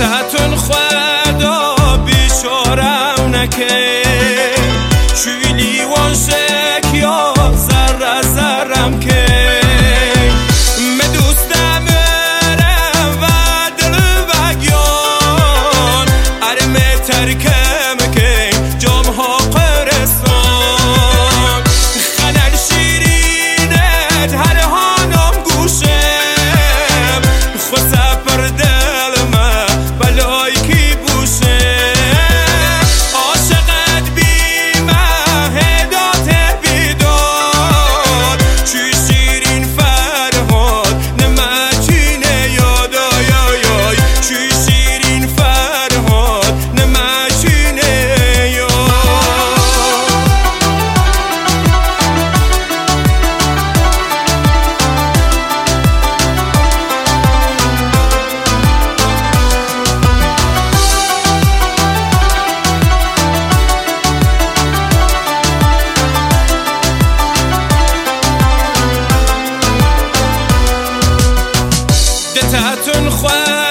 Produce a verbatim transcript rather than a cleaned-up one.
دتاتون خدا بیچارم نکه چویلی وانشک یا زر زرم که مدوستم ارم و دل بگیان ارمه ترکم که جام ها قرستان خنل شیرینت هر هانم گوشم خوصه پر دل ما بلای کی بوشم عاشقت بیمه هدات بیداد چی شیرین فرهاد نمچینه یادا یا یای چی شیرین فرهاد نمچینه یاد دتاتون خواهد